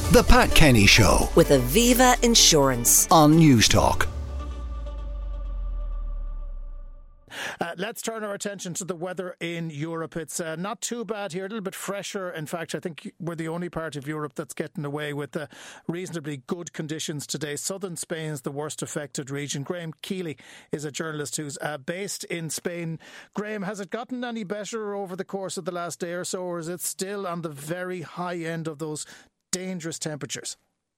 The Pat Kenny Show with Aviva Insurance on Newstalk. Let's turn our attention to the weather in Europe. It's not too bad here, a little bit fresher. In fact, I think we're the only part of Europe that's getting away with reasonably good conditions today. Southern Spain is the worst affected region. Graham Keeley is a journalist who's based in Spain. Graham, has it gotten any better over the course of the last day or so, or is it still on the very high end of those dangerous temperatures?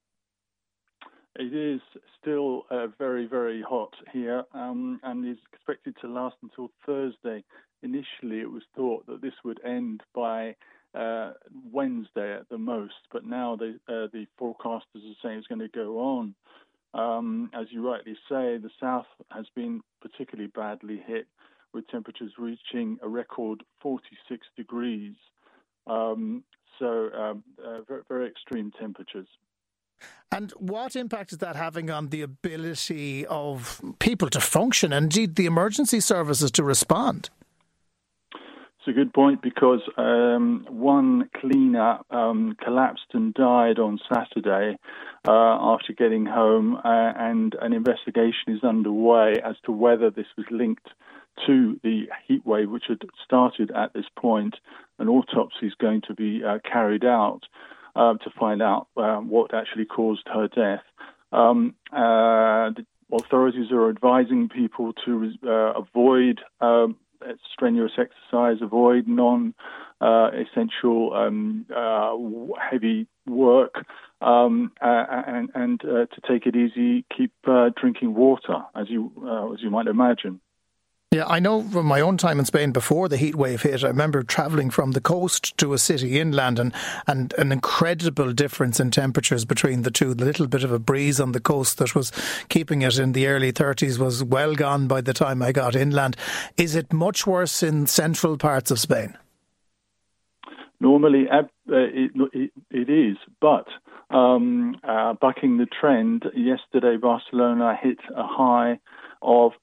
It is still very, very hot here and is expected to last until Thursday. Initially, it was thought that this would end by Wednesday at the most, but now the forecasters are saying it's going to go on. As you rightly say, the south has been particularly badly hit, with temperatures reaching a record 46 degrees. Very, very extreme temperatures. And what impact is that having on the ability of people to function and indeed the emergency services to respond? It's a good point because one cleaner collapsed and died on Saturday after getting home, and an investigation is underway as to whether this was linked to the heat wave which had started at this point. An autopsy is going to be carried out to find out what actually caused her death. The authorities are advising people to avoid strenuous exercise, avoid non-essential heavy work, and to take it easy, keep drinking water, as you might imagine. Yeah, I know from my own time in Spain before the heat wave hit, I remember travelling from the coast to a city inland and an incredible difference in temperatures between the two. The little bit of a breeze on the coast that was keeping it in the early 30s was well gone by the time I got inland. Is it much worse in central parts of Spain? Normally it is, but bucking the trend, yesterday Barcelona hit a high of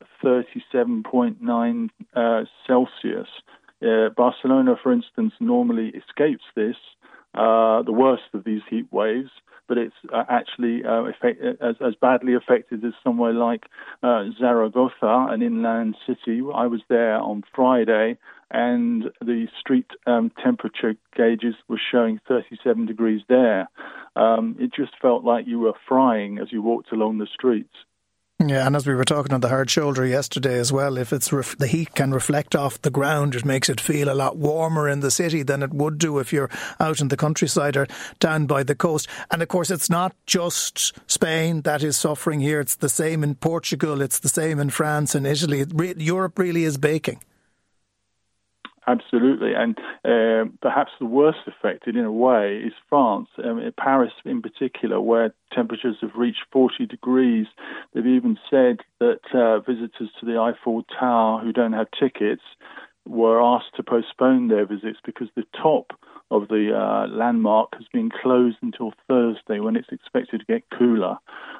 37.9 Celsius. Barcelona, for instance, normally escapes this, the worst of these heat waves, but it's actually as badly affected as somewhere like Zaragoza, an inland city. I was there on Friday, and the street temperature gauges were showing 37 degrees there. It just felt like you were frying as you walked along the streets. Yeah, and as we were talking on the Hard Shoulder yesterday as well, if it's the heat can reflect off the ground, it makes it feel a lot warmer in the city than it would do if you're out in the countryside or down by the coast. And of course, it's not just Spain that is suffering here. It's the same in Portugal. It's the same in France and Italy. Europe really is baking. Absolutely, and perhaps the worst affected in a way is France, Paris in particular, where temperatures have reached 40 degrees. They've even said that visitors to the Eiffel Tower who don't have tickets were asked to postpone their visits because the top of the landmark has been closed until Thursday, when it's expected to get cooler.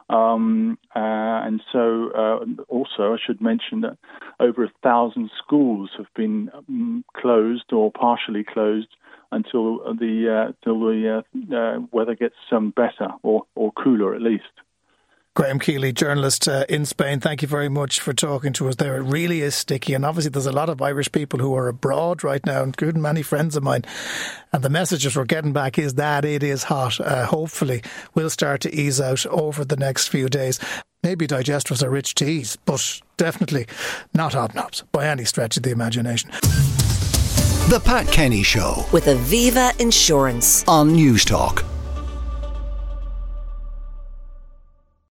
And so also I should mention that over 1,000 schools have been closed or partially closed until the weather gets some better or cooler at least. Graham Keeley, journalist in Spain, thank you very much for talking to us there. It really is sticky, and obviously there's a lot of Irish people who are abroad right now, including many friends of mine, and the messages we're getting back is that it is hot. Hopefully we'll start to ease out over the next few days. Maybe digestives are rich teas, but definitely not hobnobs by any stretch of the imagination. The Pat Kenny Show with Aviva Insurance on Newstalk.